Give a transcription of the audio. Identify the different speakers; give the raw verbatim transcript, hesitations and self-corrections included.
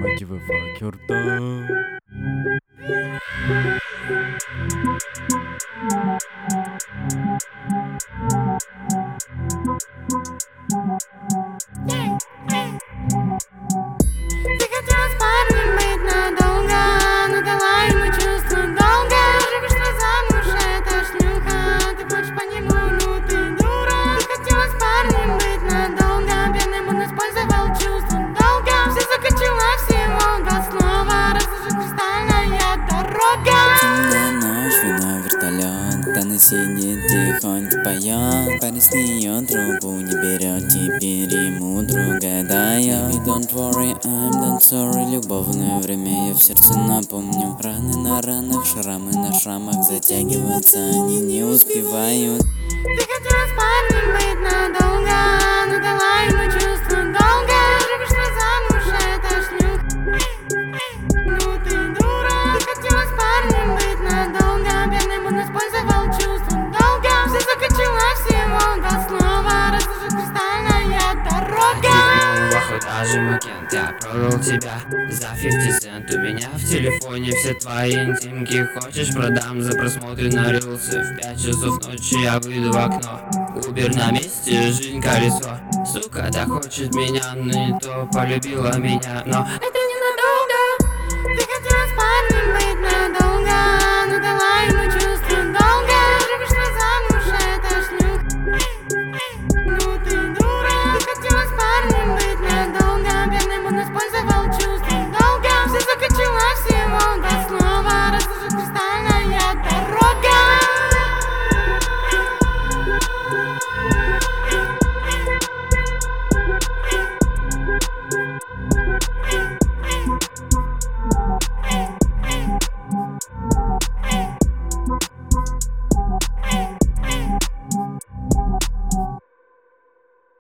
Speaker 1: мотивы факерта.
Speaker 2: Ты хотела с парнем быть надолго, но дала ему чувство долга. Уже вышла замуж, эта шлюха, ты хочешь по нему, ну ты дура. Ты хотела с парнем быть надолго, бедным он использовал чувство долга. Все закачала всего два слова, разложит кристальная дорога.
Speaker 3: Темная ночь, вино, вертолет, она сидит тихонько поет. Парень с нее трубу не берет, теперь ему другая дает. Baby, don't worry, I'm not sorry. Любовное время я в сердце напомню. Раны на ранах, шрамы на шрамах затягиваются, они не успевают.
Speaker 2: Ты хотела с парнем быть надолго, но дала ему чувство долга. Уже вышла замуж, эта шлюха, ну ты дура. Ты хотела с парнем быть надолго, бедным он использовал чувство долга. Все закачала всего два слова, разложит кристальная дорога.
Speaker 4: Даже Макент, я продал тебя за пятьдесят цент. У меня в телефоне все твои интимки. Хочешь, продам за просмотренные рилсы. В пять часов ночи я выйду в окно. Убер на месте, жизнь колесо. Сука, так хочет меня, но не то полюбила меня. Но это не